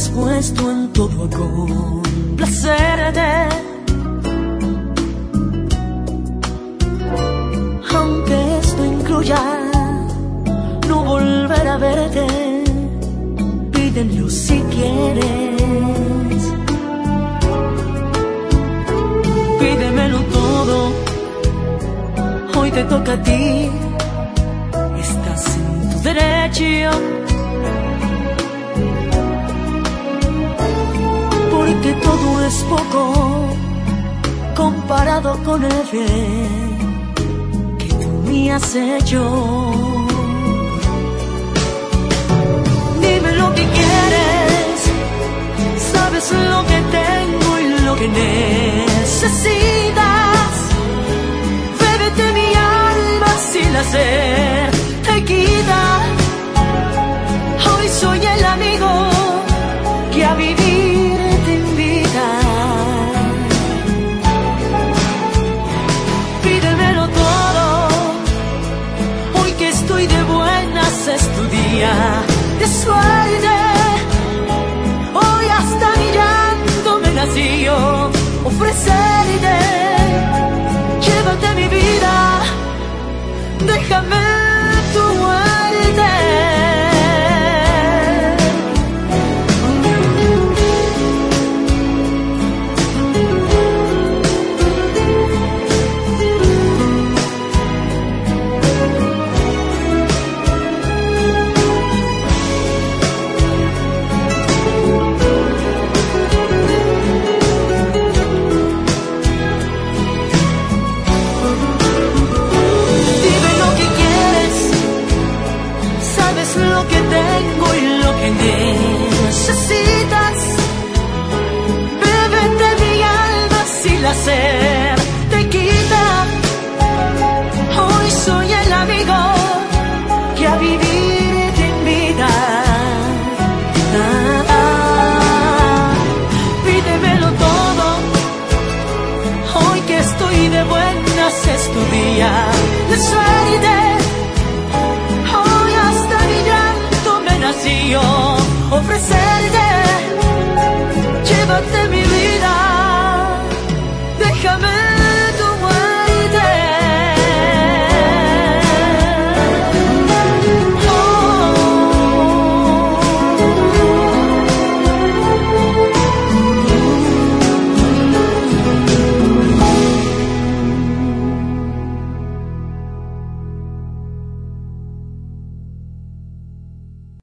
dispuesto en todo a complacerte, aunque esto incluya no volver a verte. Pídelo si quieres, pídemelo todo, hoy te toca a ti, estás en tu derecho, porque todo es poco comparado con el bien que tú me has hecho. Dime lo que quieres, sabes lo que tengo y lo que necesitas. Bébete mi alma sin hacer te quita. Hoy soy el amigo que a vivir te invita. Pídemelo todo, hoy que estoy de buenas es tu día de suerte. Hoy hasta mi llanto me nació ofrecerte. Llévate mi vida, déjame tu muerte. Lo que tengo y lo que necesitas. Bébete mi alma sin hacer te quita. Hoy soy el amigo que a vivir te invita. Pídemelo todo, hoy que estoy de buenas es tu día de suerte.